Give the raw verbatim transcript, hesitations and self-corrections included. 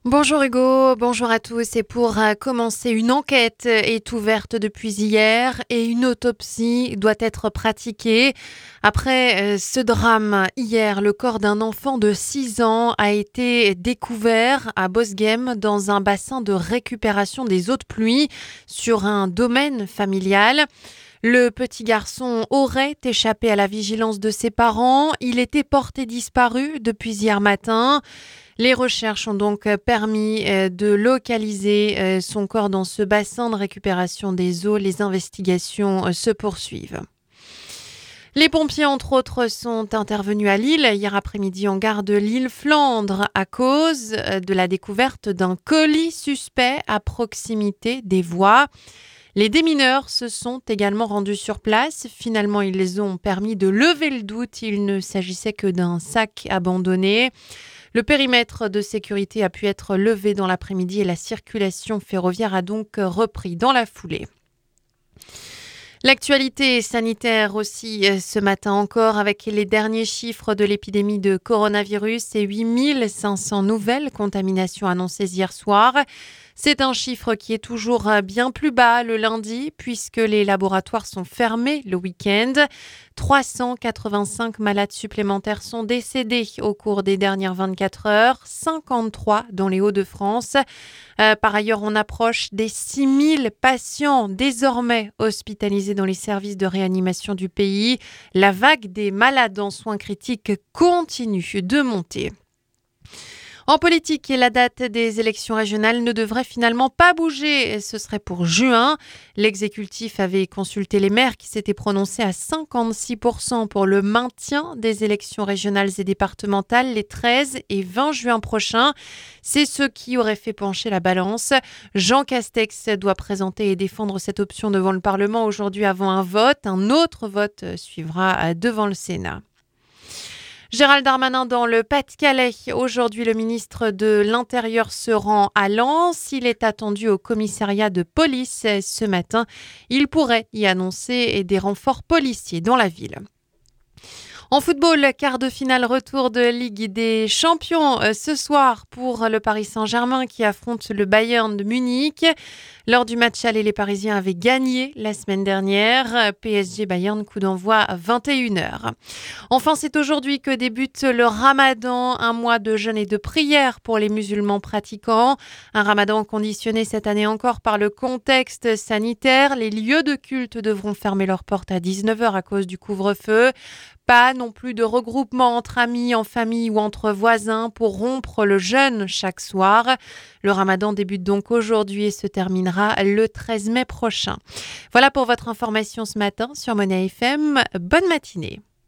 Bonjour Hugo, bonjour à tous. Et pour euh, commencer, une enquête est ouverte depuis hier et une autopsie doit être pratiquée. Après euh, ce drame, hier, le corps d'un enfant de six ans a été découvert à Bosghem dans un bassin de récupération des eaux de pluie sur un domaine familial. Le petit garçon aurait échappé à la vigilance de ses parents. Il était porté disparu depuis hier matin. Les recherches ont donc permis de localiser son corps dans ce bassin de récupération des eaux. Les investigations se poursuivent. Les pompiers, entre autres, sont intervenus à Lille hier après-midi en gare de Lille-Flandre à cause de la découverte d'un colis suspect à proximité des voies. Les démineurs se sont également rendus sur place. Finalement, ils les ont permis de lever le doute. Il ne s'agissait que d'un sac abandonné. Le périmètre de sécurité a pu être levé dans l'après-midi et la circulation ferroviaire a donc repris dans la foulée. L'actualité sanitaire aussi ce matin encore avec les derniers chiffres de l'épidémie de coronavirus et huit mille cinq cents nouvelles contaminations annoncées hier soir. C'est un chiffre qui est toujours bien plus bas le lundi puisque les laboratoires sont fermés le week-end. trois cent quatre-vingt-cinq malades supplémentaires sont décédés au cours des dernières vingt-quatre heures, cinquante-trois dans les Hauts-de-France. Euh, par ailleurs, on approche des six mille patients désormais hospitalisés dans les services de réanimation du pays. La vague des malades en soins critiques continue de monter. En politique, la date des élections régionales ne devrait finalement pas bouger. Ce serait pour juin. L'exécutif avait consulté les maires qui s'étaient prononcés à cinquante-six pour cent pour le maintien des élections régionales et départementales les treize et vingt juin prochains. C'est ce qui aurait fait pencher la balance. Jean Castex doit présenter et défendre cette option devant le Parlement aujourd'hui avant un vote. Un autre vote suivra devant le Sénat. Gérald Darmanin dans le Pas-de-Calais. Aujourd'hui, le ministre de l'Intérieur se rend à Lens. Il est attendu au commissariat de police ce matin. Il pourrait y annoncer des renforts policiers dans la ville. En football, quart de finale retour de Ligue des Champions ce soir pour le Paris Saint-Germain qui affronte le Bayern de Munich. Lors du match aller, les Parisiens avaient gagné la semaine dernière. P S G Bayern, coup d'envoi à vingt et une heures. Enfin, c'est aujourd'hui que débute le Ramadan, un mois de jeûne et de prière pour les musulmans pratiquants. Un Ramadan conditionné cette année encore par le contexte sanitaire. Les lieux de culte devront fermer leurs portes à dix-neuf heures à cause du couvre-feu. Pas non plus de regroupement entre amis, en famille ou entre voisins pour rompre le jeûne chaque soir. Le Ramadan débute donc aujourd'hui et se terminera le treize mai prochain. Voilà pour votre information ce matin sur Monnaie F M. Bonne matinée.